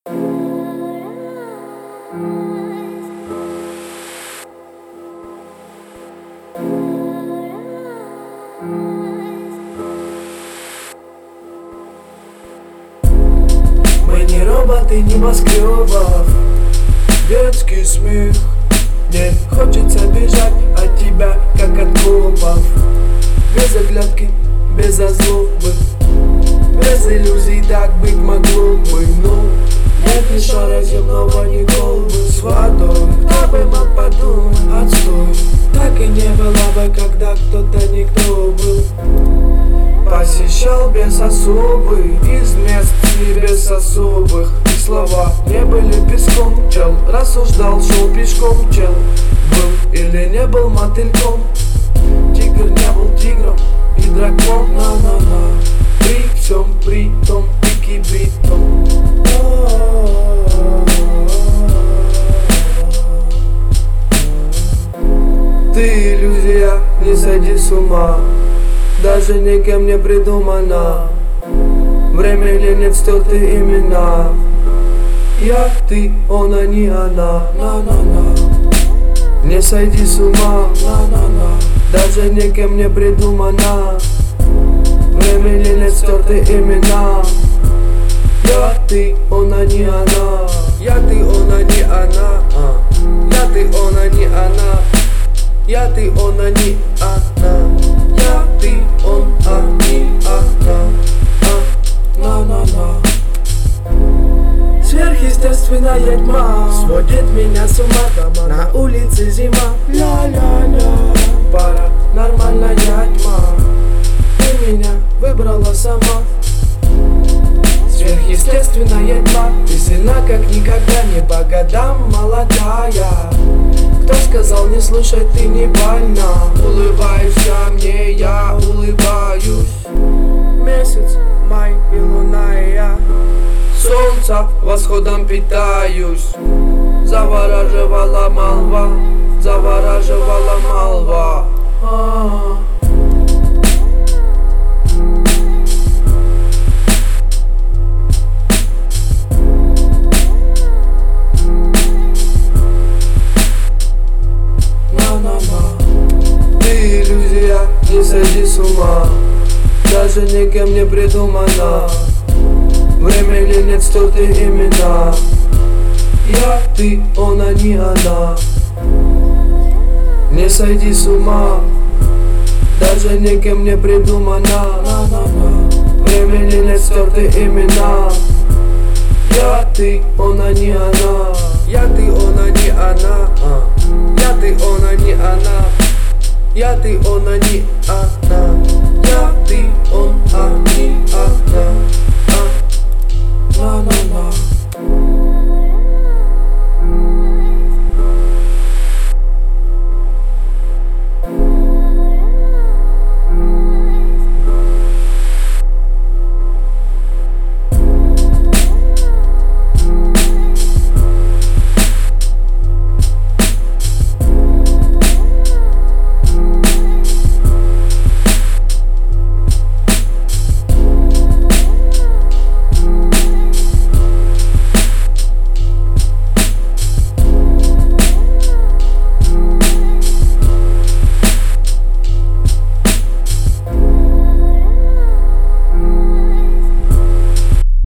Мы не роботы небоскребов, детский смех. Мне хочется бежать от тебя, как от копов. Без оглядки, без озлобы, без иллюзий так быть могло бы. Но нет ни шара земного, ни колбы с водой. Кто бы мог подумать, отстой. Так и не было бы, когда кто-то никто был. Посещал без особых, из мест и без особых. И слова не были песком, чел рассуждал, шел пешком, чел был или не был мотыльком. Тигр не был тигром и дракон, на-на-на. При всем при том и кибритом. Ты иллюзия, не сойди с ума, даже никем не придумана. Время или нет стертые имена. Я, ты, он, а не она. На-на-на. Не сойди с ума. На-на-на. Даже никем не придумана. Время или нет стертые имена. Я, ты, он, а не она. Я, ты, он, а не она. Я, ты, он, а не она. Я, ты, он, а не она. Я, ты, он, а не она. На-на-на. Сверхъестественная тьма сводит меня с ума дома. На улице зима. Ля-ля-ля. Паранормальная тьма. Ты меня выбрала сама. Сверхъестественная тьма. Ты сильна как никогда, не по годам молодая. Кто сказал не слушай, ты не больна. Улыбаешься мне, я улыбаюсь. Месяц, май и луна и я. Солнца восходом питаюсь. Завораживала молва, завораживала молва. Ты иллюзия, не сойди с ума, даже никем не придумана. Время или нет стертые имена. Я, ты, он, а не она. Не сойди с ума, даже никем не придумана. Время или нет стертые имена. Я, ты, он, а не она. Я, ты, он, а не она. Я, ты, он, а не она. Я, ты, он, а не она. Я, ты, он, а не она.